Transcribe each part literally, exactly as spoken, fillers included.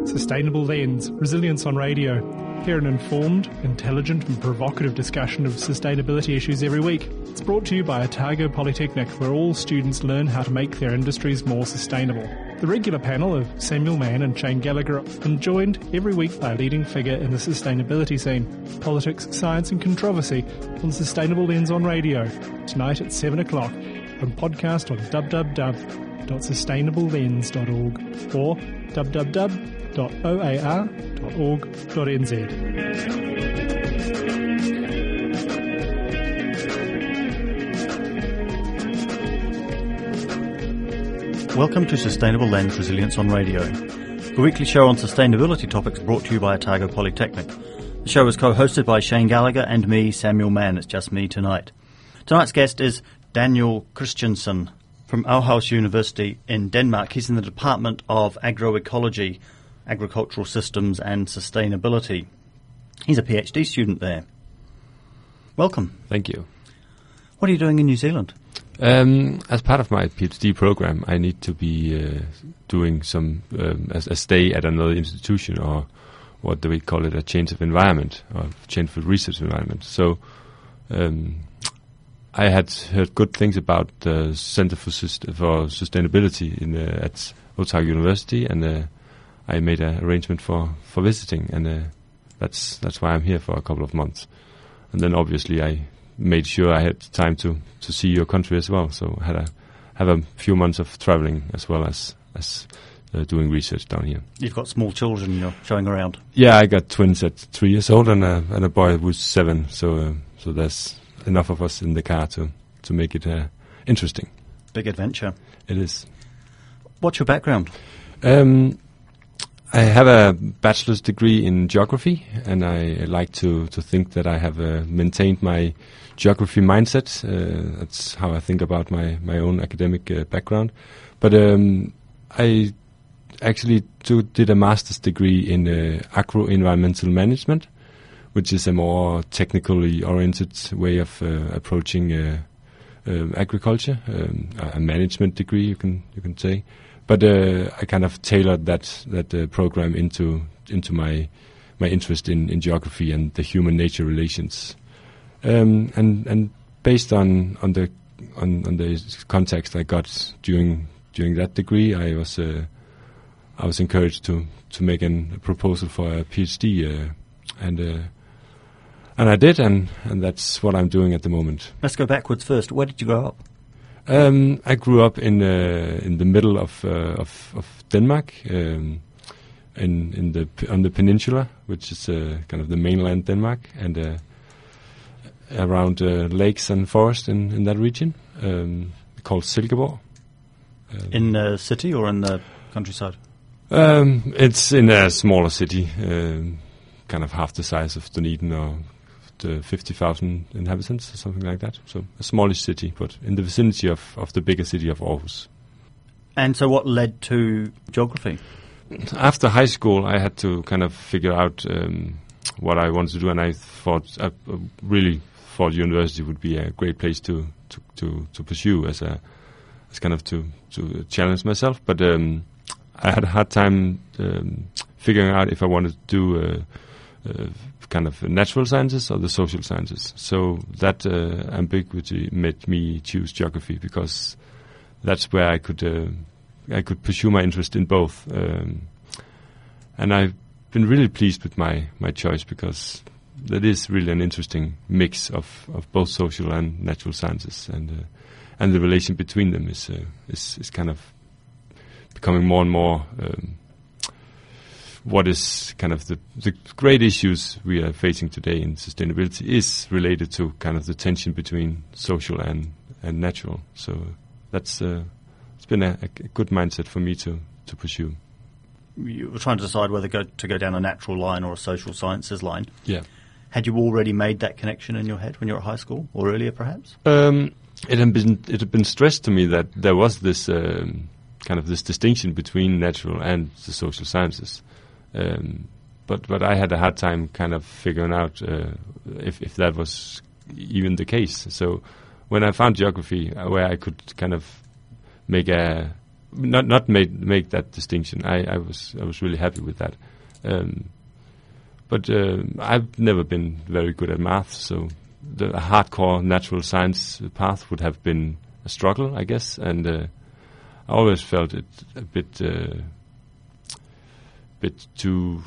Sustainable Lens, Resilience on Radio. Hear an informed, intelligent and provocative discussion of sustainability issues every week. It's brought to you by Otago Polytechnic, where all students learn how to make their industries more sustainable. The regular panel of Samuel Mann and Shane Gallagher are joined every week by a leading figure in the sustainability scene. Politics, science and controversy on Sustainable Lens on Radio. Tonight at seven o'clock. And podcast on w w w dot sustainable lens dot org or w w w dot o a r dot org dot n z. Welcome to Sustainable Lens Resilience on Radio, a weekly show on sustainability topics brought to you by Otago Polytechnic. The show is co-hosted by Shane Gallagher and me, Samuel Mann. It's just me tonight. Tonight's guest is Daniel Christiansen from Aarhus University in Denmark. He's in the Department of Agroecology, Agricultural Systems and Sustainability. He's a PhD student there. Welcome. Thank you. What are you doing in New Zealand? Um, as part of my PhD program, I need to be uh, doing some um, a, a stay at another institution, or what do we call it, a change of environment, or change of research environment. So um, I had heard good things about the Center for, Sust- for Sustainability in, uh, at Otago University, and uh, I made an arrangement for, for visiting, and uh, that's that's why I'm here for a couple of months. And then obviously I made sure I had time to, to see your country as well, so I had a have a few months of traveling as well as as uh, doing research down here. You've got small children you're showing around. Yeah, I got twins at three years old and a and a boy who's seven, so uh, so there's enough of us in the car to to make it uh, interesting. Big adventure. It is. What's your background? Um, I have a bachelor's degree in geography, and I like to, to think that I have uh, maintained my geography mindset. Uh, that's how I think about my, my own academic uh, background. But um, I actually do, did a master's degree in uh, agro-environmental management, which is a more technically oriented way of uh, approaching uh, uh, agriculture, um, a management degree, you can you can say. But uh, I kind of tailored that that uh, program into into my my interest in, in geography and the human nature relations, um, and and based on on the on, on the context I got during during that degree, I was uh, I was encouraged to to make an, a proposal for a PhD, uh, and uh, and I did, and, and that's what I'm doing at the moment. Let's go backwards first. Where did you grow up? Um, I grew up in uh, in the middle of uh, of, of Denmark, um, in in the on the peninsula, which is uh, kind of the mainland Denmark, and uh, around uh, lakes and forest in, in that region, um, called Silkeborg. Um, in the city or in the countryside? Um, it's in a smaller city, um, kind of half the size of Dunedin, or the fifty thousand inhabitants or something like that. So a smallish city, but in the vicinity of, of the bigger city of Aarhus. And so what led to geography? After high school, I had to kind of figure out um, what I wanted to do, and I thought, I really thought university would be a great place to, to, to, to pursue as a as kind of to, to challenge myself. But um, I had a hard time um, figuring out if I wanted to do uh, uh, kind of natural sciences or the social sciences. So that uh, ambiguity made me choose geography, because that's where I could uh, I could pursue my interest in both. Um, and I've been really pleased with my, my choice, because that is really an interesting mix of, of both social and natural sciences, and uh, and the relation between them is uh, is is kind of becoming more and more um, what is kind of the, the great issues we are facing today in sustainability is related to kind of the tension between social and, and natural. So that's uh, it's been a, a good mindset for me to, to pursue. You were trying to decide whether go, to go down a natural line or a social sciences line. Yeah. Had you already made that connection in your head when you were at high school, or earlier perhaps? Um, it had been it had been stressed to me that there was this um, kind of this distinction between natural and the social sciences. Um, but but I had a hard time kind of figuring out uh, if if that was even the case. So when I found geography, uh, where I could kind of make a not not made make that distinction. I, I was I was really happy with that. Um, but uh, I've never been very good at math, so the hardcore natural science path would have been a struggle, I guess. And uh, I always felt it a bit uh, bit too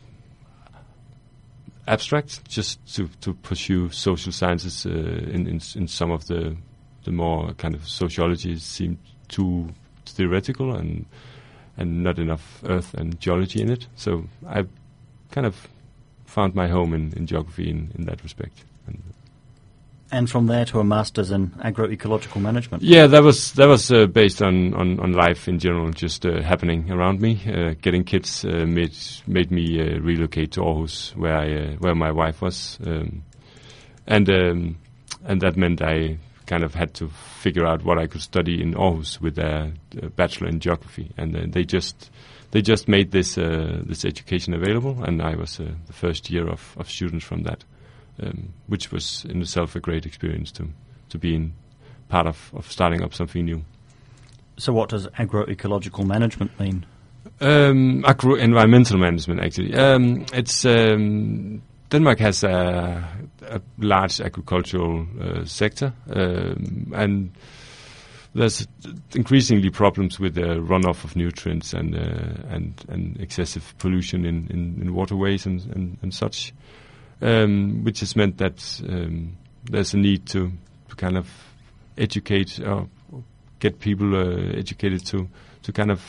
abstract just to, to pursue social sciences uh, in, in in some of the the more kind of sociology seemed too theoretical and and not enough earth and geology in it. So I kind of found my home in, in geography in, in that respect. And, and from there to a master's in agroecological management. Yeah, that was that was uh, based on, on, on life in general, just uh, happening around me. Uh, getting kids uh, made made me uh, relocate to Aarhus, where I uh, where my wife was, um, and um, and that meant I kind of had to figure out what I could study in Aarhus with a, a bachelor in geography, and uh, they just they just made this uh, this education available, and I was uh, the first year of, of students from that. Um, which was in itself a great experience to to be in part of, of starting up something new. So what does agroecological management mean? Um, agro-environmental management, actually. Um, it's um, Denmark has a, a large agricultural uh, sector, um, and there's increasingly problems with the runoff of nutrients and uh, and, and excessive pollution in, in, in waterways and, and, and such. Um, which has meant that um, there's a need to, to kind of educate or get people uh, educated to to kind of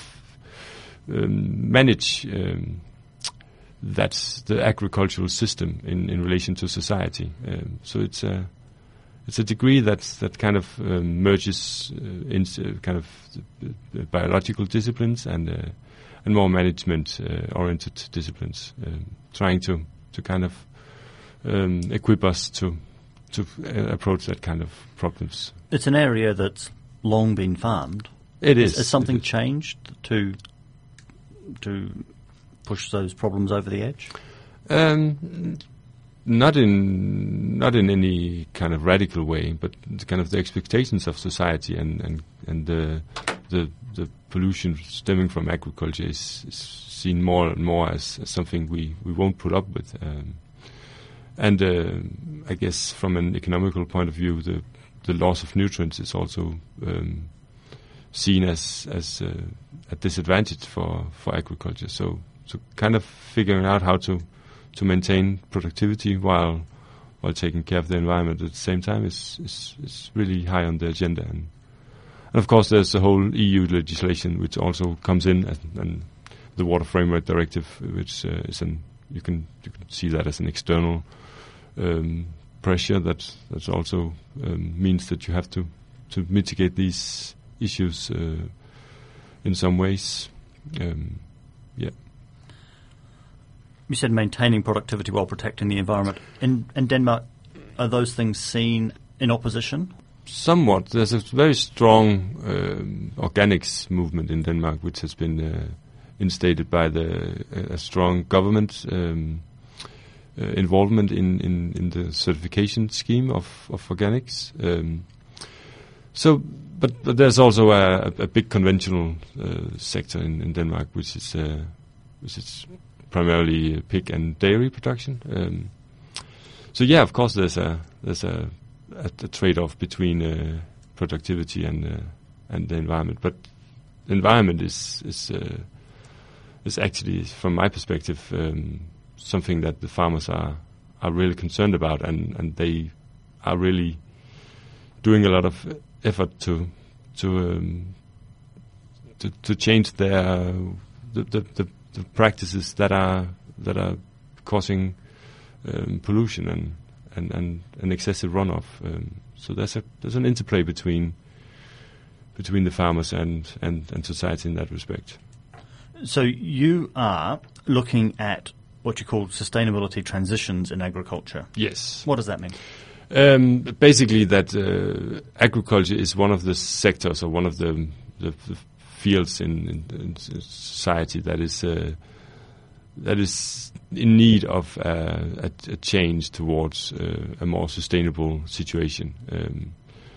um, manage um, that's the agricultural system in, in relation to society. Um, so it's a it's a degree that that kind of um, merges uh, into kind of uh, biological disciplines and uh, and more management uh, oriented disciplines, um, trying to to kind of Um, equip us to to uh, approach that kind of problems. It's an area that's long been farmed. It is. Has something changed to to push those problems over the edge? Um, not in not in any kind of radical way, but kind of the expectations of society and and and the the, the pollution stemming from agriculture is, is seen more and more as, as something we, we won't put up with. Um, And uh, I guess from an economical point of view, the the loss of nutrients is also um, seen as as uh, a disadvantage for, for agriculture. So so kind of figuring out how to, to maintain productivity while while taking care of the environment at the same time is is, is really high on the agenda. And, and of course, there's the whole E U legislation which also comes in, and, and the Water Framework Directive, which uh, is an you can you can see that as an external Um, pressure that that also um, means that you have to, to mitigate these issues uh, in some ways. Um, yeah. You said maintaining productivity while protecting the environment. In, in Denmark, are those things seen in opposition? Somewhat. There's a very strong um, organics movement in Denmark, which has been uh, instated by the uh, a strong government Um, Uh, involvement in, in, in the certification scheme of, of organics. Um, so, but, but there's also a, a big conventional uh, sector in, in Denmark, which is uh, which is primarily pig and dairy production. Um, so yeah, of course, there's a there's a, a, a trade-off between uh, productivity and uh, and the environment. But the environment is is uh, is actually, from my perspective, Um, something that the farmers are are really concerned about, and, and they are really doing a lot of effort to to um, to, to change their the, the, the, the practices that are that are causing um, pollution and, and, and an excessive runoff. Um, so there's a there's an interplay between between the farmers and, and, and society in that respect. So you are looking at what you call sustainability transitions in agriculture. Yes. What does that mean? Um, basically, that uh, agriculture is one of the sectors or one of the, the, the fields in, in, in society that is uh, that is in need of uh, a, a change towards uh, a more sustainable situation. Um,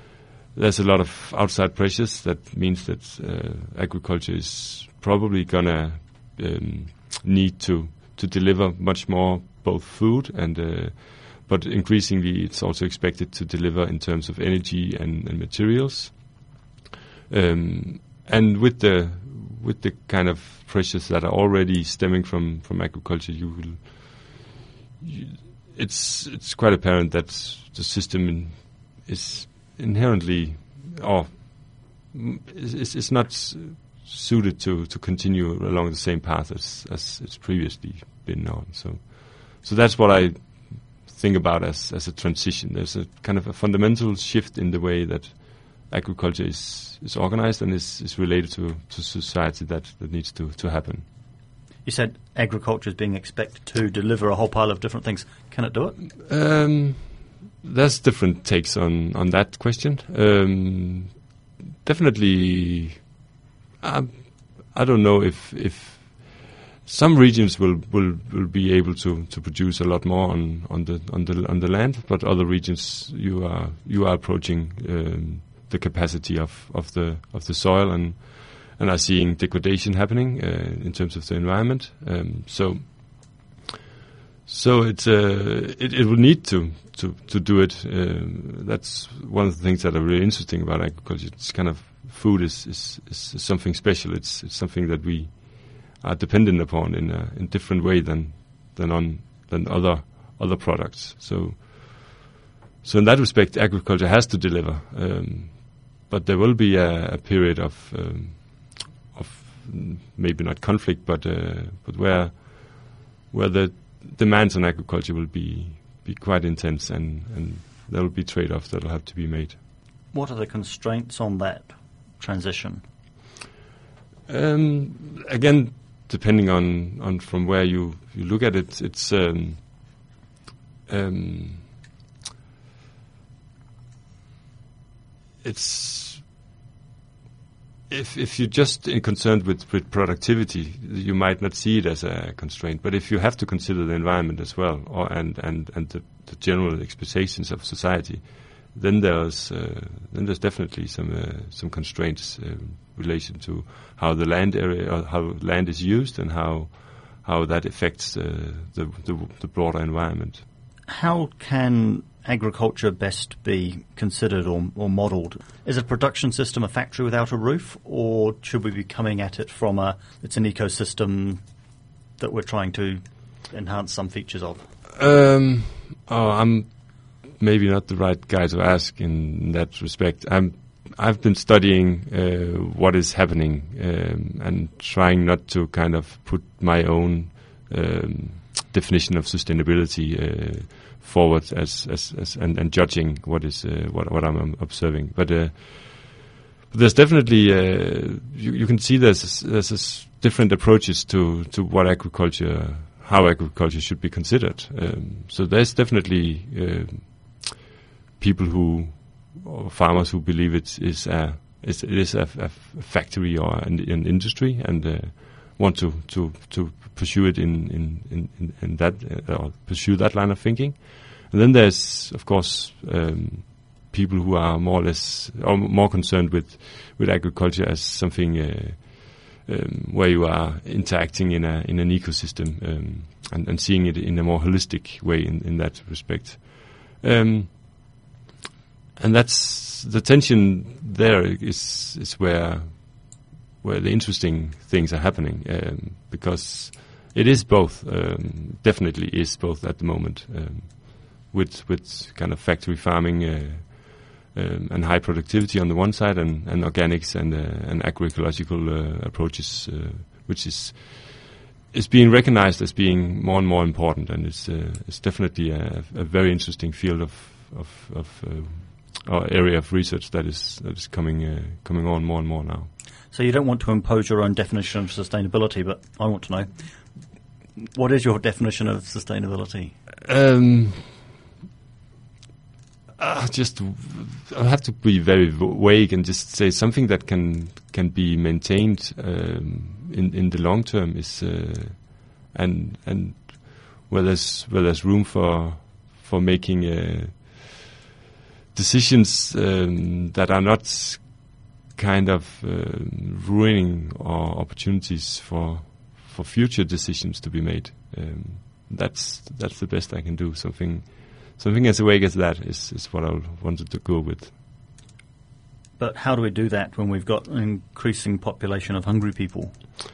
there's a lot of outside pressures. That means that uh, agriculture is probably gonna um, need to to deliver much more, both food and, uh, but increasingly it's also expected to deliver in terms of energy and, and materials. Um, and with the with the kind of pressures that are already stemming from, from agriculture, you will. You, it's it's quite apparent that the system in, is inherently, or is, is not s- suited to, to continue along the same path as, as it's previously been on. So, so that's what I think about as as a transition. There's a kind of a fundamental shift in the way that agriculture is, is organized and is, is related to, to society that, that needs to, to happen. You said agriculture is being expected to deliver a whole pile of different things. Can it do it? Um, there's different takes on, on that question. Um, definitely, I, I don't know if if some regions will, will, will be able to, to produce a lot more on, on the on the on the land, but other regions you are you are approaching um, the capacity of, of the of the soil and. and are seeing degradation happening uh, in terms of the environment. Um, so, so it's uh, it, it will need to to, to do it. Um, that's one of the things that are really interesting about agriculture. It's kind of food is, is, is something special. It's it's something that we are dependent upon in a in different way than than on than other other products. So, so in that respect, agriculture has to deliver. Um, but there will be a, a period of um, maybe not conflict, but uh, but where where the demands on agriculture will be be quite intense, and, and there will be trade-offs that will have to be made. What are the constraints on that transition? Um, again, depending on, on from where you, you look at it, it's um, um, it's. If if you're just concerned with, with productivity, you might not see it as a constraint. But if you have to consider the environment as well, or and and, and the, the general expectations of society, then there's uh, then there's definitely some uh, some constraints uh, in relation to how the land area, or how land is used, and how how that affects uh, the, the the broader environment. How can agriculture best be considered or, or modelled? Is a production system a factory without a roof, or should we be coming at it from a, it's an ecosystem that we're trying to enhance some features of? Um, oh, I'm maybe not the right guy to ask in that respect. I'm, I've been studying uh, what is happening um, and trying not to kind of put my own um, definition of sustainability uh, forward as, as, as and, and judging what is uh, what what I'm observing. But, uh, but there's definitely uh, you, you can see there's there's this different approaches to, to what agriculture, how agriculture should be considered. Um, so there's definitely uh, people who or farmers who believe it is a it is a, a factory or an, an industry and uh, want to, to, to pursue it in in, in, in that uh, or pursue that line of thinking. And then there's, of course, um, people who are more or less or more concerned with, with agriculture as something uh, um, where you are interacting in a in an ecosystem um, and, and seeing it in a more holistic way in, in that respect. Um, and that's the tension there is is where where the interesting things are happening um, because it is both, um, definitely is both at the moment. Um, with with kind of factory farming uh, um, and high productivity on the one side, and, and organics and uh, and agroecological uh, approaches, uh, which is is being recognized as being more and more important, and it's uh, it's definitely a, a very interesting field of of, of uh, or area of research that is that is coming uh, coming on more and more now. So you don't want to impose your own definition of sustainability, but I want to know, what is your definition of sustainability? Um, Uh, just, I have to be very vague and just say something that can can be maintained um, in in the long term is, uh, and and where there's where there's room for for making uh, decisions um, that are not kind of uh, ruining our opportunities for for future decisions to be made. Um, that's that's the best I can do. Something something as vague as that is, is what I wanted to go with. But how do we do that when we've got an increasing population of hungry people?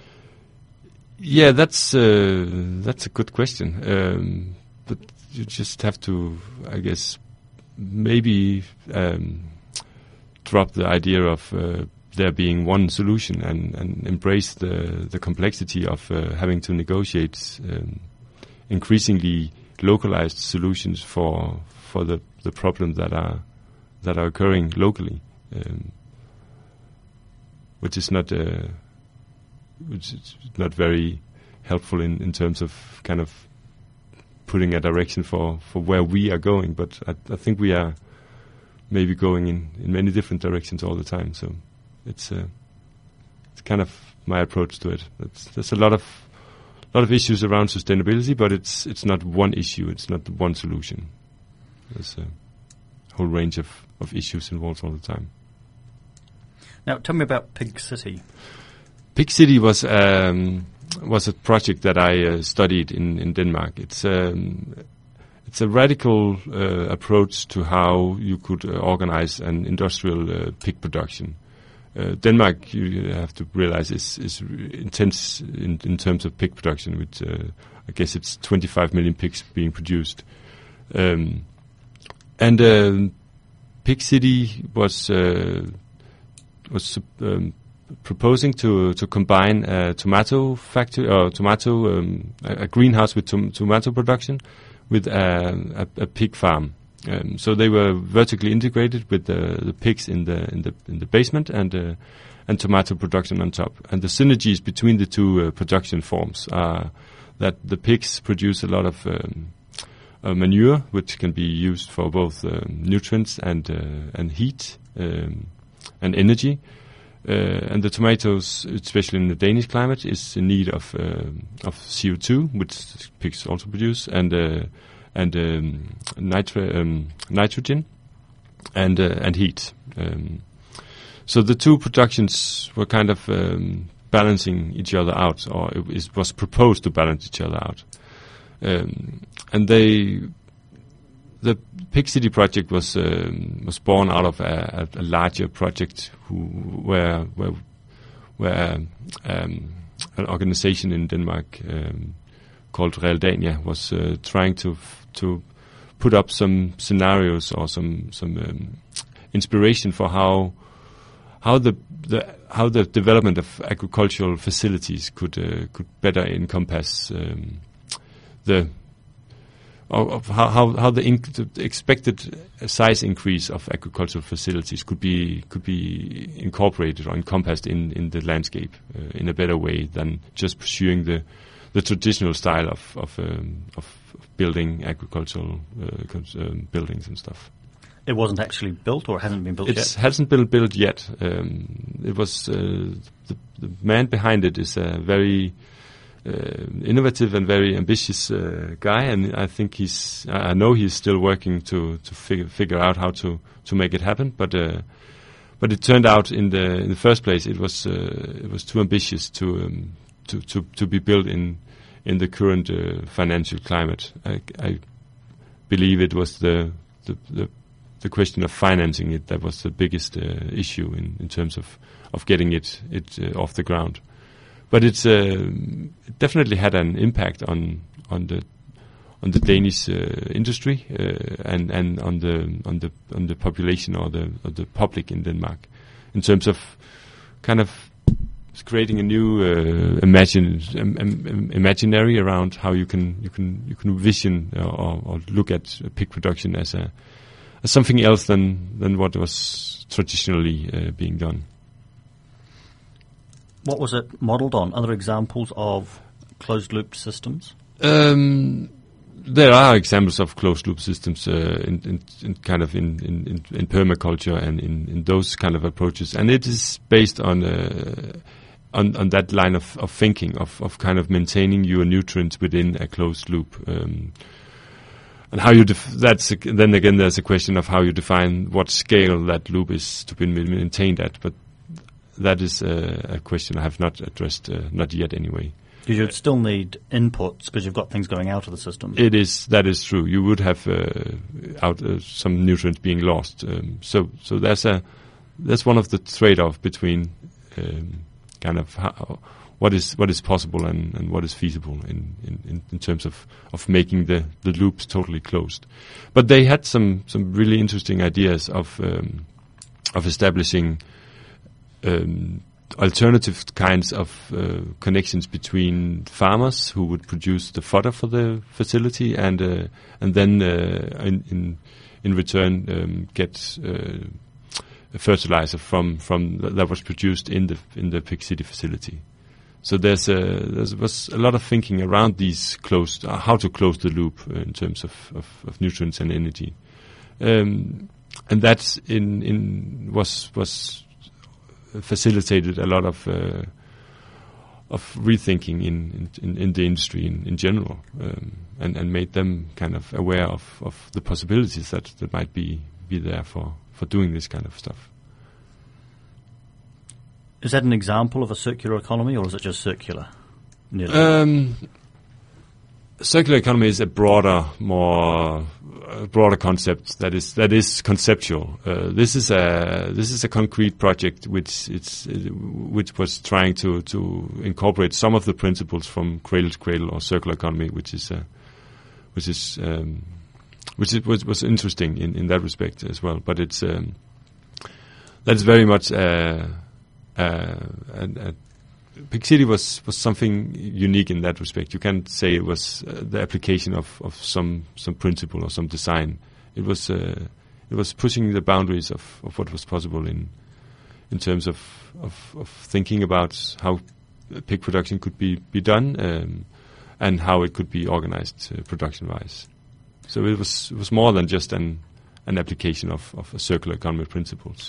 Yeah, that's uh, that's a good question. Um, but you just have to, I guess, maybe um, drop the idea of uh, there being one solution and, and embrace the the complexity of uh, having to negotiate um, increasingly localized solutions for for the, the problems that are that are occurring locally, um, which is not uh, which is not very helpful in, in terms of kind of putting a direction for, for where we are going. But I, I think we are maybe going in, in many different directions all the time. So it's uh, it's kind of my approach to it. It's, there's a lot of lot of issues around sustainability, but it's it's not one issue. It's not one solution. There's a whole range of, of issues involved all the time. Now, tell me about Pig City. Pig City was um, was a project that I uh, studied in, in Denmark. It's um, it's a radical uh, approach to how you could uh, organize an industrial uh, pig production. Uh, Denmark, you have to realize, is is intense in, in terms of pig production. With uh, I guess it's twenty-five million pigs being produced, um, and uh, Pig City was uh, was um, proposing to to combine a tomato factory or tomato um, a, a greenhouse with tom- tomato production with a, a, a pig farm. Um, so they were vertically integrated with the, the pigs in the in the in the basement and uh, and tomato production on top. And the synergies between the two uh, production forms are that the pigs produce a lot of um, uh, manure, which can be used for both um, nutrients and uh, and heat um, and energy. Uh, and the tomatoes, especially in the Danish climate, is in need of uh, of C O two, which pigs also produce, and uh, and um, nitri- um, nitrogen, and uh, and heat. Um, so the two productions were kind of um, balancing each other out, or it, it was proposed to balance each other out. Um, and they, the Pig City project was um, was born out of a, a larger project who, where where where um, an organization in Denmark um, called Realdania was uh, trying to f- to put up some scenarios or some some um, inspiration for how how the the how the development of agricultural facilities could uh, could better encompass um, the of how how, how the, inc- the expected size increase of agricultural facilities could be could be incorporated or encompassed in, in the landscape uh, in a better way than just pursuing the the traditional style of of, um, of building agricultural uh, cons- um, buildings and stuff. It wasn't actually built, or hasn't been built It yet? hasn't been built yet. Um, it was uh, the, the man behind it is a very uh, innovative and very ambitious uh, guy, and I think he's. I know he's still working to to figure figure out how to, to make it happen. But uh, but it turned out in the in the first place it was uh, it was too ambitious to um, to, to to be built in in the current uh, financial climate. I, I believe it was the the, the the question of financing it that was the biggest uh, issue in, in terms of, of getting it it uh, off the ground. But it's uh, it definitely had an impact on on the on the Danish uh, industry uh, and and on the on the on the population or the or the public in Denmark in terms of kind of creating a new uh, imagine um, um, imaginary around how you can you can you can vision or, or look at pig production as a as something else than than what was traditionally uh, being done. What was it modelled on? Other examples of closed-loop systems? Um, there are examples of closed-loop systems uh, in, in, in kind of in, in, in permaculture and in, in those kind of approaches, and it is based on uh, on, on that line of, of thinking of, of kind of maintaining your nutrients within a closed loop. Um, and how you def- that's a, then again there's a question of how you define what scale that loop is to be maintained at. But that is a, a question I have not addressed, uh, not yet anyway. Because you'd still need inputs because you've got things going out of the system. It is that is true. You would have uh, out uh, some nutrients being lost. Um, so so there's a that's one of the trade-off between um, kind of how, what is what is possible and, and what is feasible in, in, in terms of, of making the, the loops totally closed. But they had some, some really interesting ideas of um, of establishing um, alternative kinds of uh, connections between farmers who would produce the fodder for the facility and uh, and then uh, in, in in return um, get uh, fertilizer from from th- that was produced in the in the Pig City facility. So there's a there was a lot of thinking around these closed uh, how to close the loop uh, in terms of, of, of nutrients and energy, um, and that in in was was. facilitated a lot of uh, of rethinking in, in, in the industry in, in general, um, and, and made them kind of aware of, of the possibilities that, that might be, be there for, for doing this kind of stuff. Is that an example of a circular economy, or is it just circular? Um, circular economy is a broader, more a broader concept that is that is conceptual. Uh, this is a this is a concrete project which it's uh, which was trying to, to incorporate some of the principles from cradle to cradle or circular economy, which is uh, which is um, which is, was was interesting in, in that respect as well. But it's um, that is very much uh, uh, a, a Pig City was, was something unique in that respect. You can't say it was uh, the application of, of some, some principle or some design. It was uh, it was pushing the boundaries of, of what was possible in in terms of, of, of thinking about how pig production could be, be done um, and how it could be organized uh, production-wise. So it was it was more than just an an application of, of a circular economy principles.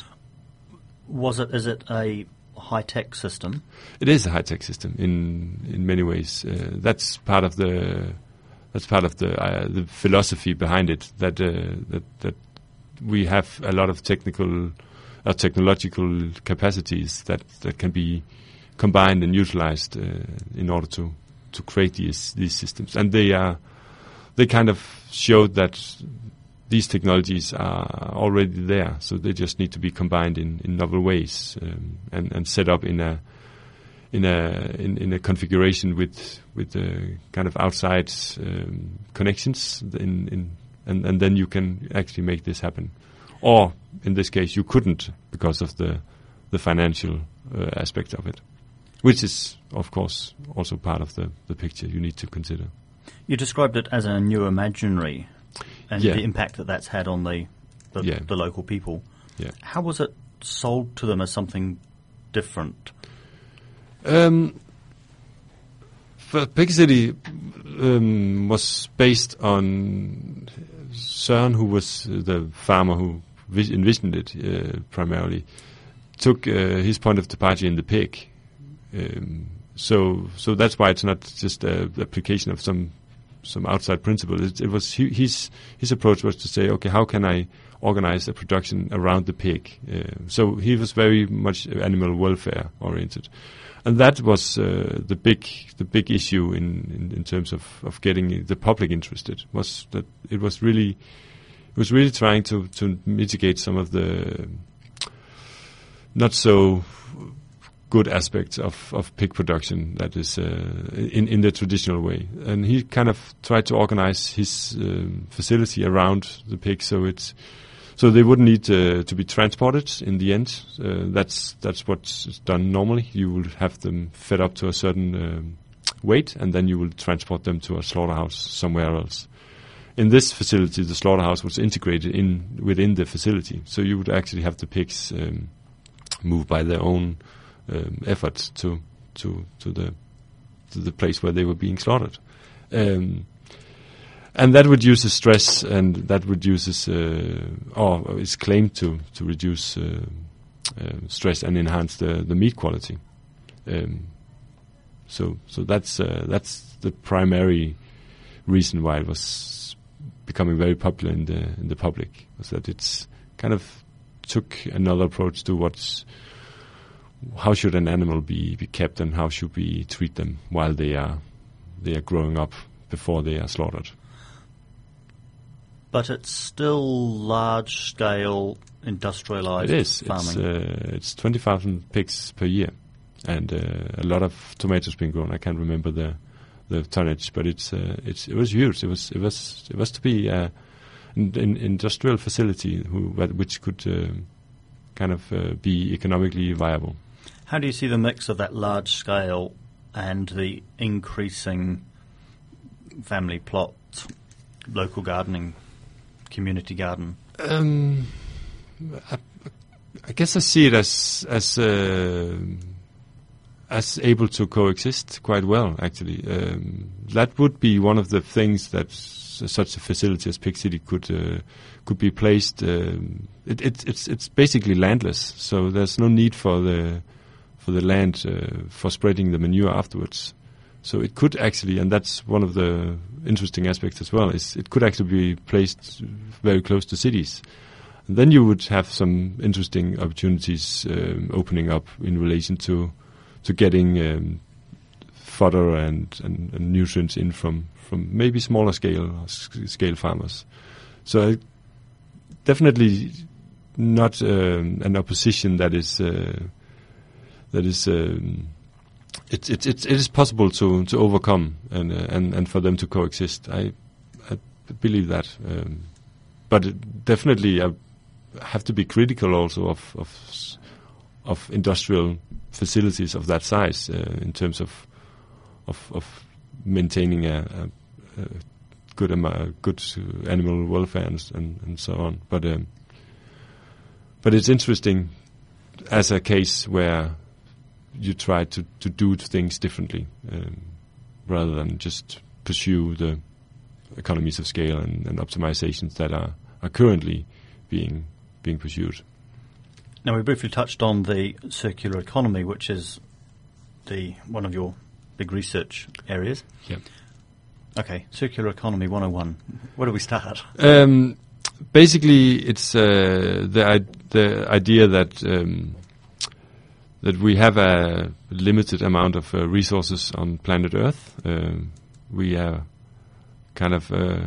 Was it? Is it a high-tech system? It is a high-tech system in in many ways. Uh, that's part of the that's part of the uh, the philosophy behind it. That uh, that that we have a lot of technical, uh, technological capacities that, that can be combined and utilized uh, in order to, to create these these systems. And they are they kind of showed that these technologies are already there, so they just need to be combined in, in novel ways um, and, and set up in a in a in, in a configuration with with uh, kind of outside um, connections, in, in and, and then you can actually make this happen. Or in this case, you couldn't because of the the financial uh, aspect of it, which is of course also part of the, the picture you need to consider. You described it as a new imaginary. And yeah. the impact that that's had on the the, yeah. the local people. Yeah. How was it sold to them as something different? Um, for Pig City um, was based on Søren, who was the farmer who vis- envisioned it uh, primarily, took uh, his point of departure in the pig. Um, so, so that's why it's not just an application of some. some outside principle. It, it was he, his his approach was to say, okay, how can I organize a production around the pig? Uh, so he was very much animal welfare oriented, and that was uh, the big the big issue in, in, in terms of, of getting the public interested. Was that it was really it was really trying to, to mitigate some of the not so good aspects of, of pig production that is uh, in, in the traditional way. And he kind of tried to organize his um, facility around the pigs so it's so they wouldn't need uh, to be transported in the end. Uh, that's that's what's done normally. You will have them fed up to a certain um, weight and then you will transport them to a slaughterhouse somewhere else. In this facility, the slaughterhouse was integrated in within the facility. So you would actually have the pigs um, move by their own Um, efforts to to to the to the place where they were being slaughtered, um, and that reduces stress, and that reduces uh, or is claimed to to reduce uh, uh, stress and enhance the, the meat quality. Um, so so that's uh, that's the primary reason why it was becoming very popular in the in the public, was that it's kind of took another approach to what's how should an animal be, be kept and how should we treat them while they are they are growing up before they are slaughtered. But it's still large-scale industrialized it is. farming. It's, uh, it's twenty thousand pigs per year, and uh, a lot of tomatoes being grown. I can't remember the the tonnage, but it's uh, it's it was huge. It was it was it was to be uh, an, an industrial facility who which could uh, kind of uh, be economically viable. How do you see the mix of that large scale and the increasing family plot, local gardening, community garden? Um, I, I guess I see it as as uh, as able to coexist quite well. Actually, um, that would be one of the things that s- such a facility as Pig City could uh, could be placed. Um, it, it, it's it's basically landless, so there's no need for the for the land uh, for spreading the manure afterwards. So it could actually, and that's one of the interesting aspects as well, is it could actually be placed very close to cities. And then you would have some interesting opportunities um, opening up in relation to to getting um, fodder and, and, and nutrients in from, from maybe smaller scale s- scale farmers. So I definitely not um, an opposition that is uh, that is. Um, It's it's it's it is possible to to overcome and uh, and and for them to coexist. I I believe that, um, but it definitely I have to be critical also of of s- of industrial facilities of that size uh, in terms of of of maintaining a, a, a good ama- good animal welfare and and, and so on. But um, but it's interesting as a case where you try to, to do things differently um, rather than just pursue the economies of scale and, and optimizations that are, are currently being being pursued. Now, we briefly touched on the circular economy, which is the one of your big research areas. Yeah. Okay, circular economy one oh one. Where do we start? Um, basically, it's uh, the I- the idea that um, that we have a limited amount of uh, resources on planet Earth. Um, we are kind of uh,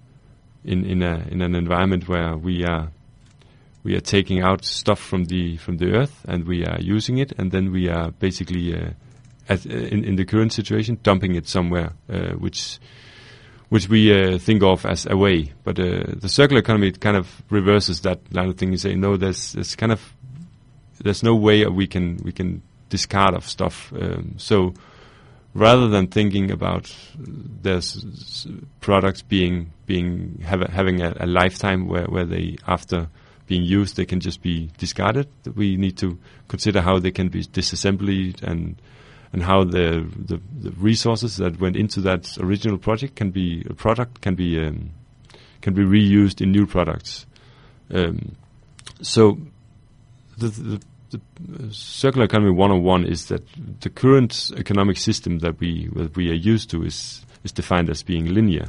in in a in an environment where we are we are taking out stuff from the from the Earth and we are using it, and then we are basically uh, at, uh, in in the current situation dumping it somewhere, uh, which which we uh, think of as a way. But uh, the circular economy kind of reverses that line of thing. You say no, there's there's kind of there's no way we can we can discard of stuff. Um, so rather than thinking about there's s- products being being have a, having a, a lifetime where, where they after being used they can just be discarded, we need to consider how they can be disassembled and and how the, the the resources that went into that original project can be a product can be um, can be reused in new products. Um, so the, the The circular economy one oh one is that the current economic system that we that we are used to is is defined as being linear.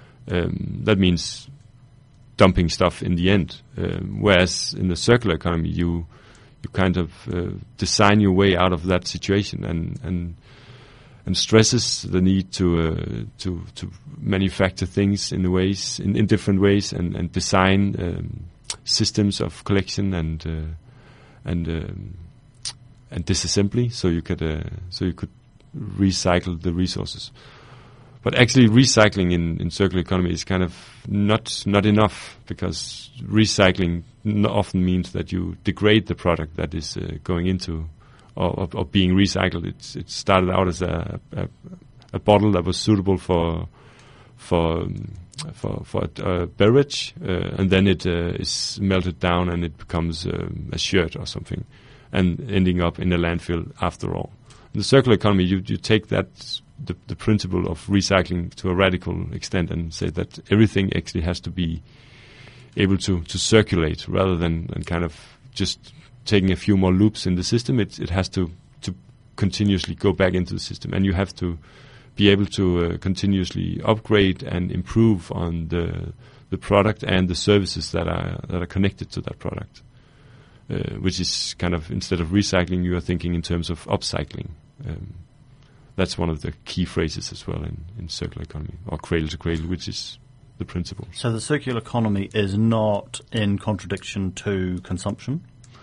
Um, that means dumping stuff in the end. Um, whereas in the circular economy, you you kind of uh, design your way out of that situation and and and stresses the need to uh, to to manufacture things in ways in, in different ways and and design um, systems of collection and. Uh, and um, and disassembly, so you could uh, so you could recycle the resources. But actually, recycling in, in circular economy is kind of not not enough, because recycling n- often means that you degrade the product that is uh, going into or, or, or being recycled. It's it started out as a, a a bottle that was suitable for for um, for for a, a beverage, uh, and then it uh, is melted down and it becomes um, a shirt or something, and ending up in a landfill after all. In the circular economy, you you take that the, the principle of recycling to a radical extent and say that everything actually has to be able to to circulate rather than, than kind of just taking a few more loops in the system. It it has to to continuously go back into the system, and you have to be able to uh, continuously upgrade and improve on the the product and the services that are that are connected to that product. Uh, which is kind of, instead of recycling, you are thinking in terms of upcycling. Um, that's one of the key phrases as well in, in circular economy, or cradle to cradle, which is the principle. So the circular economy is not in contradiction to consumption?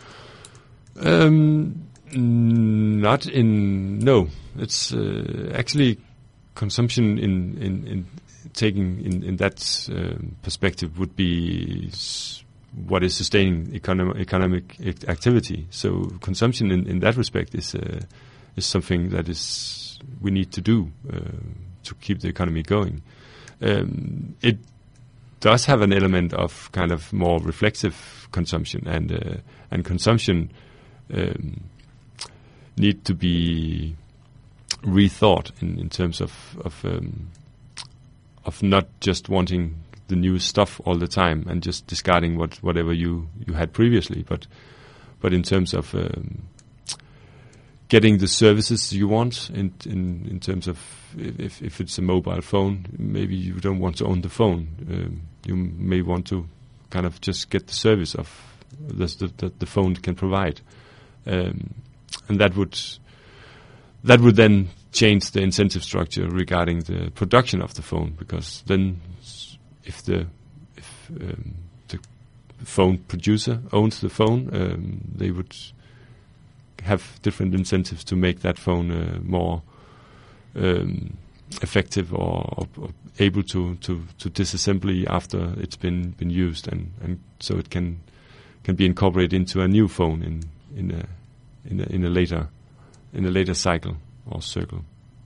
Um, not in, no. It's uh, actually consumption in, in, in taking in, in that um, perspective would be s- what is sustaining economic, economic activity. So consumption in, in that respect is uh, is something that is we need to do uh, to keep the economy going. Um, it does have an element of kind of more reflexive consumption, and uh, and consumption um, need to be rethought in, in terms of of um, of not just wanting the new stuff all the time and just discarding what whatever you, you had previously, but but in terms of um, getting the services you want in in, in terms of if if it's a mobile phone, maybe you don't want to own the phone. Um, you may want to kind of just get the service of this, the, the the phone can provide, um, and that would that would then change the incentive structure regarding the production of the phone, because then if the if um, the phone producer owns the phone, um, they would have different incentives to make that phone uh, more um, effective or, or, or able to, to, to disassembly after it's been, been used, and, and so it can can be incorporated into a new phone in in a in a, in a later in a later cycle or circle.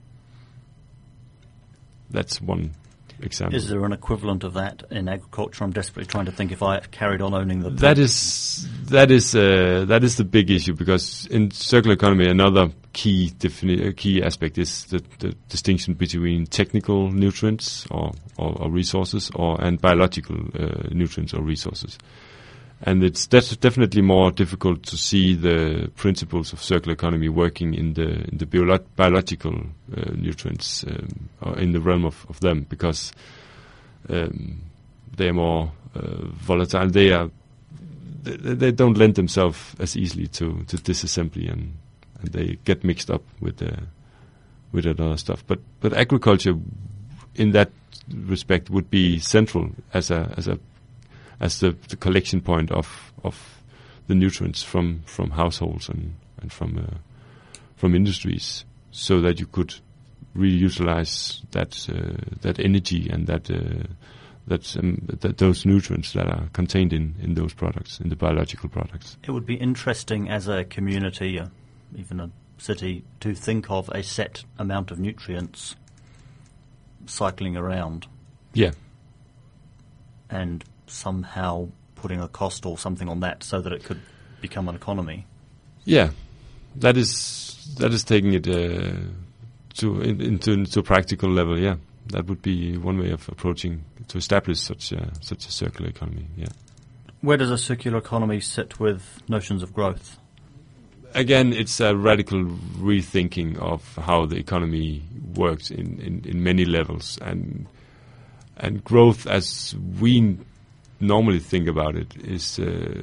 That's one example. Is there an equivalent of that in agriculture? I'm desperately trying to think if I carried on owning the... That is that is uh, that is the big issue, because in circular economy, another key defini- uh, key aspect is the, the distinction between technical nutrients or, or, or resources, or and biological uh, nutrients or resources. And it's def- definitely more difficult to see the principles of circular economy working in the in the biolo- biological uh, nutrients, um, or in the realm of, of them, because um, they are more uh, volatile. They are they, they don't lend themselves as easily to, to disassembly, and, and they get mixed up with uh, with other stuff. But but agriculture, in that respect, would be central as a as a as the, the collection point of of the nutrients from, from households and and from uh, from industries, so that you could really utilize that uh, that energy and that uh, that, um, that those nutrients that are contained in, in those products, in the biological products. It would be interesting as a community, uh, even a city, to think of a set amount of nutrients cycling around. Yeah. And somehow putting a cost or something on that so that it could become an economy. Yeah, that is that is taking it uh, to in, into into a practical level. Yeah, that would be one way of approaching to establish such a, such a circular economy. Yeah. Where does a circular economy sit with notions of growth? Again, it's a radical rethinking of how the economy works in, in, in many levels, and and growth as we normally think about it is uh,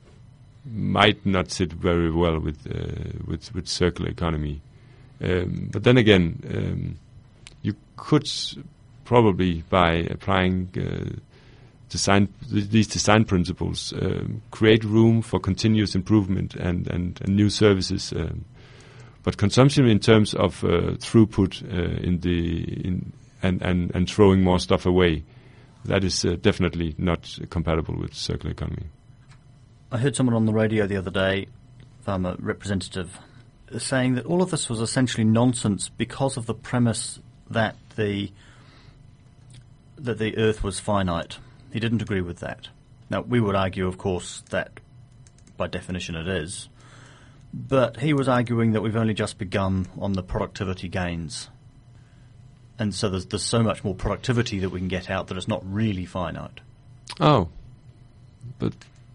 might not sit very well with uh, with with circular economy. Um, but then again, um, you could s- probably, by applying uh, design th- these design principles, um, create room for continuous improvement and and, and new services. Um, but consumption in terms of uh, throughput uh, in the in and, and and throwing more stuff away, that is uh, definitely not compatible with circular economy. I heard someone on the radio the other day, farmer representative, saying that all of this was essentially nonsense because of the premise that the that the Earth was finite. He didn't agree with that. Now, we would argue, of course, that by definition it is, but he was arguing that we've only just begun on the productivity gains. And so there's, there's so much more productivity that we can get out that it's not really finite. Oh, but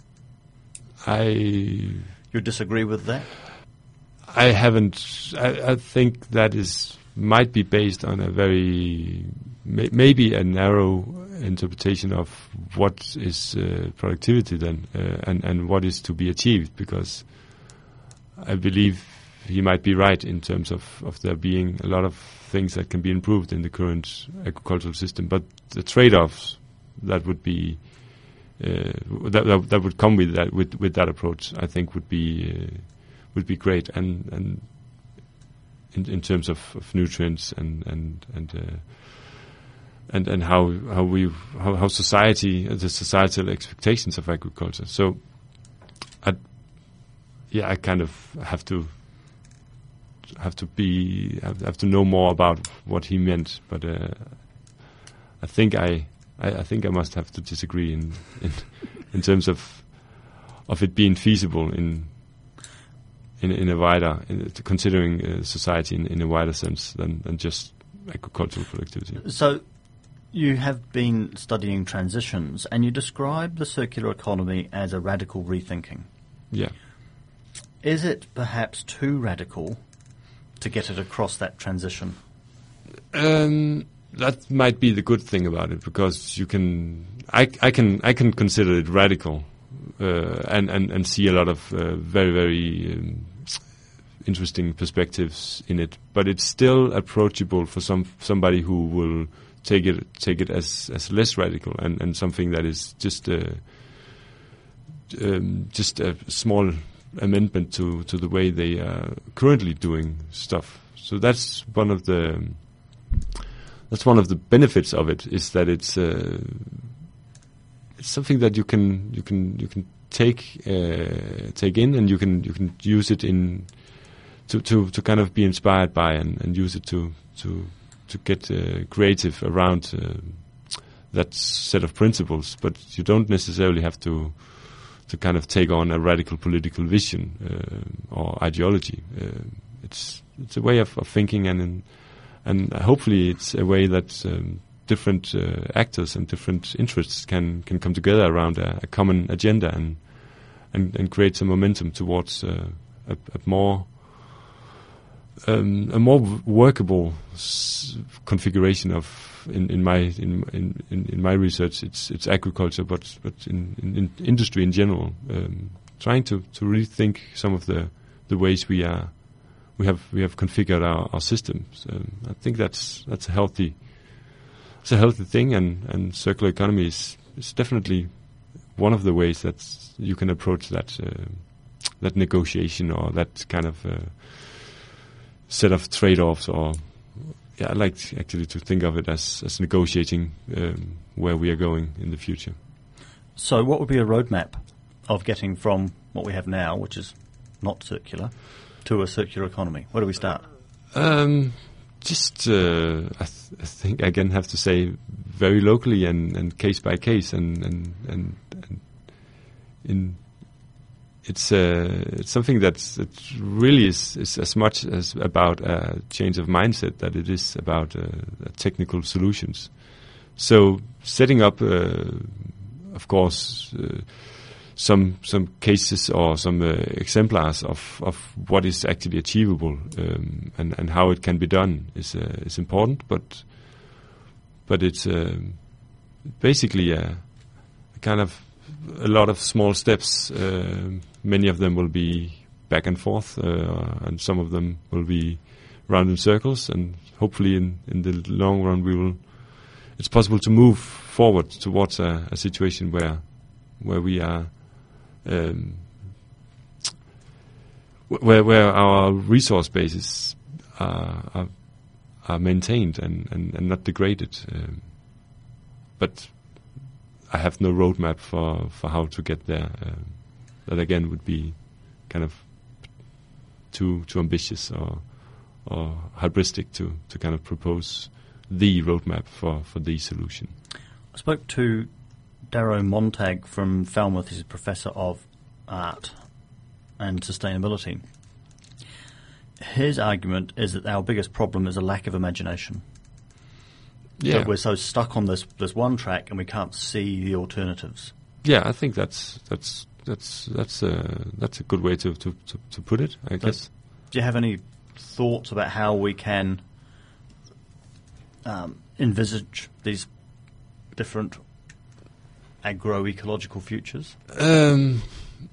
I... You disagree with that? I haven't... I, I think that is might be based on a very may, maybe a narrow interpretation of what is uh, productivity then, uh, and and what is to be achieved, because I believe he might be right in terms of, of there being a lot of things that can be improved in the current agricultural system, but the trade-offs that would be uh, that, that that would come with that with, with that approach, I think would be uh, would be great, and and in, in terms of, of nutrients and and and uh, and and how how we how, how society the societal expectations of agriculture. So, I yeah, I kind of have to. have to be have, have to know more about what he meant, but uh, I think I, I I think I must have to disagree in in, in terms of of it being feasible in in, in a wider in, considering uh, society in, in a wider sense than, than just agricultural productivity. So you have been studying transitions, and you describe the circular economy as a radical rethinking. Yeah. Is it perhaps too radical to get it across that transition? Um, that might be the good thing about it, because you can, I, I can, I can consider it radical, uh, and, and and see a lot of uh, very very um, interesting perspectives in it. But it's still approachable for some somebody who will take it take it as as less radical, and, and something that is just a, um, just a small amendment to, to the way they are currently doing stuff. So that's one of the that's one of the benefits of it, is that it's uh, it's something that you can you can you can take uh, take in, and you can you can use it in to to, to kind of be inspired by, and, and use it to to to get uh, creative around uh, that set of principles. But you don't necessarily have to. to kind of take on a radical political vision uh, or ideology. Uh, it's it's a way of, of thinking, and in, and hopefully it's a way that um, different uh, actors and different interests can, can come together around a, a common agenda, and, and and create some momentum towards uh, a, a more um, a more workable s- configuration of. In, in my in, in in my research, it's it's agriculture, but but in, in, in industry in general, um, trying to, to rethink some of the, the ways we are we have we have configured our, our systems. Um, I think that's that's a healthy it's a healthy thing, and, and circular economy is, is definitely one of the ways that you can approach that uh, that negotiation, or that kind of uh, set of trade-offs, or. Yeah, I like actually to think of it as, as negotiating um, where we are going in the future. So what would be a roadmap of getting from what we have now, which is not circular, to a circular economy? Where do we start? Um, just, uh, I, th- I think, again, have to say very locally and, and case by case, and, and, and, and in It's uh, it's something that's that really is, is as much as about a change of mindset that it is about uh, technical solutions. So setting up, uh, of course, uh, some some cases or some uh, exemplars of, of what is actually achievable, um, and and how it can be done is uh, is important. But but it's uh, basically a, a kind of a lot of small steps. Uh, many of them will be back and forth, uh, and some of them will be round in circles. And hopefully, in, in the long run, we will. It's possible to move forward towards a, a situation where where we are, um, where where our resource bases are are, are maintained and, and, and not degraded. Um, but I have no roadmap for, for how to get there. Um, that again would be kind of too too ambitious or or hybristic to, to kind of propose the roadmap for, for the solution. I spoke to Darrow Montag from Falmouth. He's a professor of art and sustainability. His argument is that our biggest problem is a lack of imagination. Yeah, that we're so stuck on this this one track and we can't see the alternatives. Yeah, I think that's that's that's that's a that's a good way to to, to, to put it, I guess. Do you have any thoughts about how we can um, envisage these different agroecological futures? Um,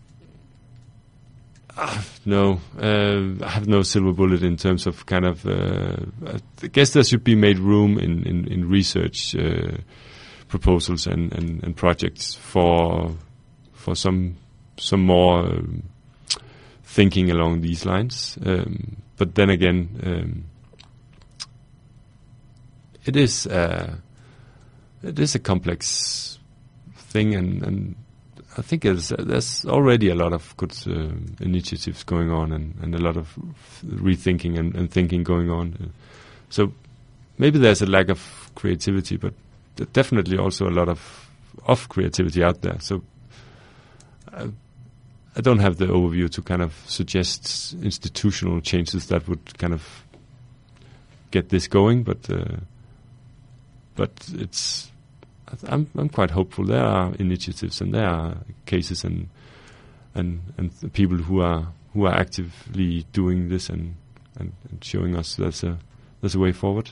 uh, no, uh, I have no silver bullet in terms of kind of. Uh, I guess there should be made room in in, in research uh, proposals and, and, and projects for for some some more um, thinking along these lines. Um, but then again, um, it is uh, it is a complex thing, and, and I think there's, there's already a lot of good uh, initiatives going on, and, and a lot of rethinking and, and thinking going on. Uh, so maybe there's a lack of creativity, but there's definitely also a lot of of creativity out there. So I, I don't have the overview to kind of suggest institutional changes that would kind of get this going, but uh, but it's. I'm I'm quite hopeful. There are initiatives and there are cases and and and the people who are who are actively doing this and, and, and showing us there's a there's a way forward.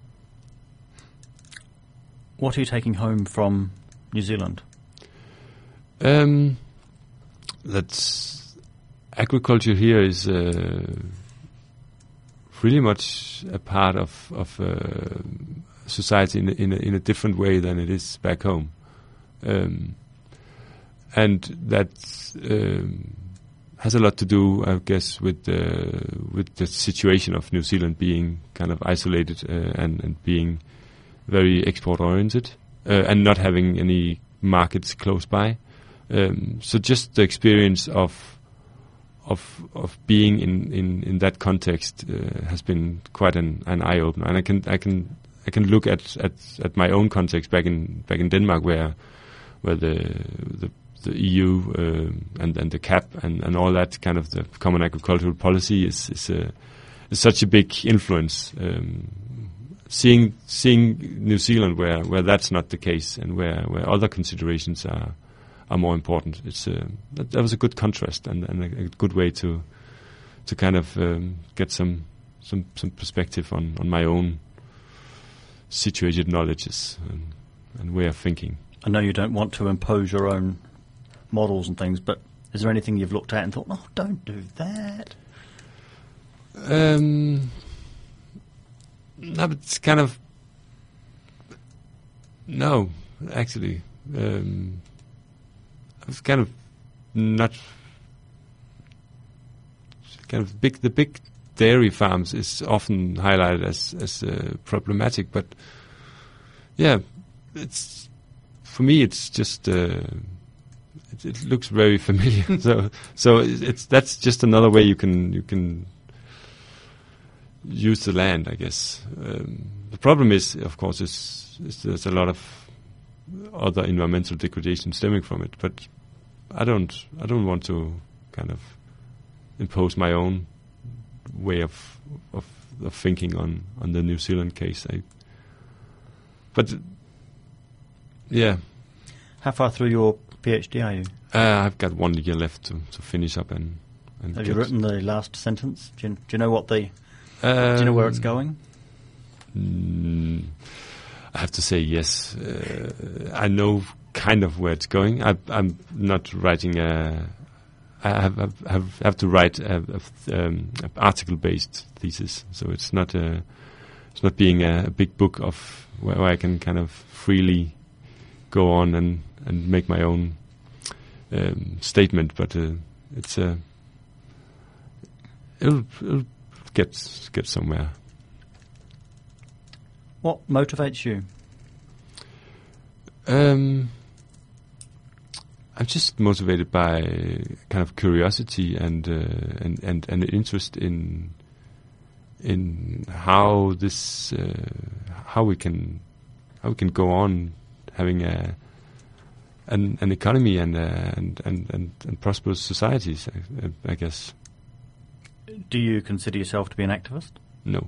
What are you taking home from New Zealand? Um, that's agriculture here is uh, really much a part of of. Uh, society in a, in, a, in a different way than it is back home, um, and that um, has a lot to do, I guess, with the with the situation of New Zealand being kind of isolated uh, and and being very export oriented uh, and not having any markets close by. Um, so just the experience of of of being in in, in that context uh, has been quite an, an eye opener, and I can I can. I can look at, at, at my own context back in back in Denmark, where where the the, the E U uh, and and the C A P and, and all that kind of the common agricultural policy is is, uh, is such a big influence. Um, seeing seeing New Zealand where, where that's not the case and where, where other considerations are are more important. It's uh, that, that was a good contrast and, and a, a good way to to kind of um, get some some some perspective on, on my own situated knowledges and, and way of thinking. I know you don't want to impose your own models and things, but is there anything you've looked at and thought, oh, don't do that? Um, no, but it's kind of... No, actually. Um, I was kind of not... Kind of big... The big... dairy farms is often highlighted as as uh, problematic, but yeah, it's for me. It's just uh, it, it looks very familiar. so so it's that's just another way you can you can use the land, I guess. Um, the problem is, of course, is, is there's a lot of other environmental degradation stemming from it. But I don't I don't want to kind of impose my own way of, of of thinking on, on the New Zealand case. I, but yeah. How far through your PhD are you? Uh, I've got one year left to, to finish up and. and Have you written the last sentence? Do you, do you know what the? Um, do you know where it's going? Mm, I have to say yes. Uh, I know kind of where it's going. I, I'm not writing a. I have have, have, have to write a, a, um, a article-based thesis, so it's not a, it's not being a, a big book of where, where I can kind of freely go on and, and make my own um, statement. But uh, it's a it'll, it'll get get somewhere. What motivates you? Um. I'm just motivated by kind of curiosity and uh, and, and and interest in in how this uh, how we can how we can go on having a an, an economy and, uh, and and and and prosperous societies. I, I guess. Do you consider yourself to be an activist? No.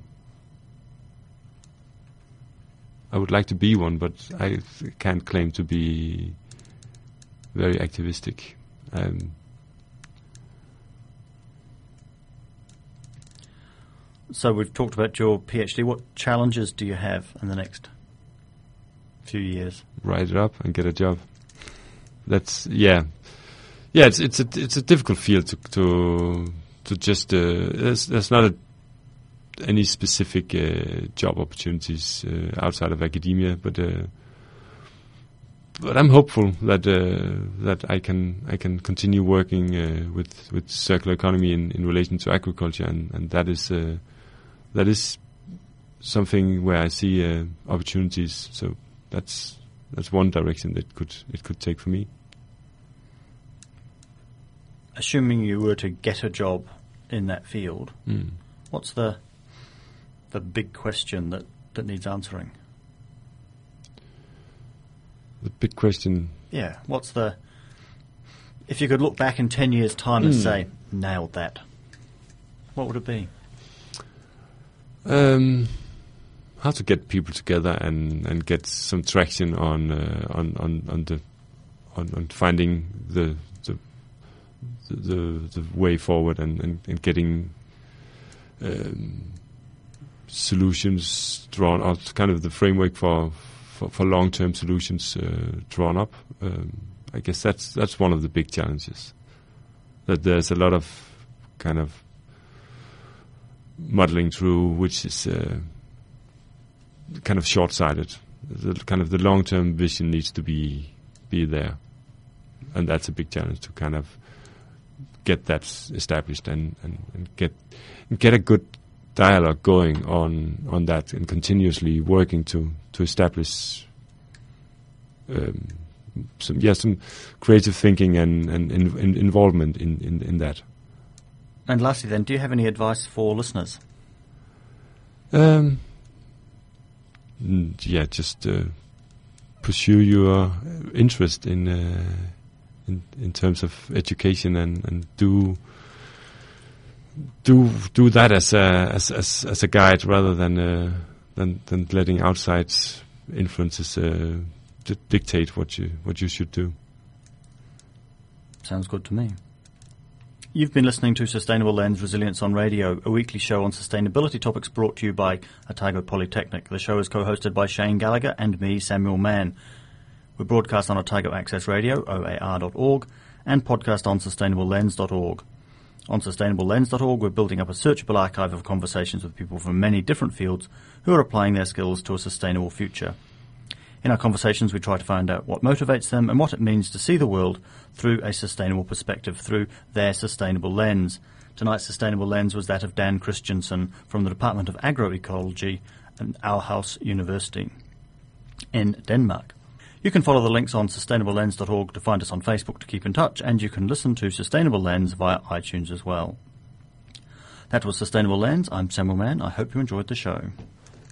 I would like to be one, but I can't claim to be very activistic. Um, So we've talked about your PhD. What challenges do you have in the next few years? Write it up and get a job. That's yeah, yeah. It's it's a it's a difficult field to to to just. Uh, there's there's not a, any specific uh, job opportunities uh, outside of academia, but uh, but I'm hopeful that uh, that I can I can continue working uh, with with circular economy in, in relation to agriculture, and and that is uh, that is something where I see uh, opportunities. So that's. That's one direction that could it could take for me. Assuming you were to get a job in that field, mm. what's the the big question that, that needs answering? The big question. Yeah. What's the if you could look back in ten years' time mm. and say, nailed that, what would it be? Um. How to get people together and, and get some traction on uh, on, on on the on, on finding the the the, the way forward and, and, and getting um, solutions drawn out, kind of the framework for for, for long term solutions uh, drawn up. Um, I guess that's that's one of the big challenges. That there's a lot of kind of muddling through, which is. Uh, kind of short-sighted. The kind of the long-term vision needs to be be there, and that's a big challenge to kind of get that established and, and, and get get a good dialogue going on on that, and continuously working to to establish um, some yeah some creative thinking and and, and, and involvement in, in, in that. And lastly, then, do you have any advice for listeners? Um. Yeah, just uh, pursue your interest in, uh, in in terms of education, and, and do do do that as a as as, as a guide rather than uh, than than letting outside influences uh, d- dictate what you what you should do. Sounds good to me. You've been listening to Sustainable Lens Resilience on Radio, a weekly show on sustainability topics brought to you by Otago Polytechnic. The show is co-hosted by Shane Gallagher and me, Samuel Mann. We broadcast on Otago Access Radio, O A R dot org, and podcast on sustainable lens dot org. On sustainable lens dot org, we're building up a searchable archive of conversations with people from many different fields who are applying their skills to a sustainable future. In our conversations, we try to find out what motivates them and what it means to see the world through a sustainable perspective, through their sustainable lens. Tonight's sustainable lens was that of Dan Christensen from the Department of Agroecology at Aarhus University in Denmark. You can follow the links on sustainable lens dot org to find us on Facebook to keep in touch, and you can listen to Sustainable Lens via iTunes as well. That was Sustainable Lens. I'm Samuel Mann. I hope you enjoyed the show.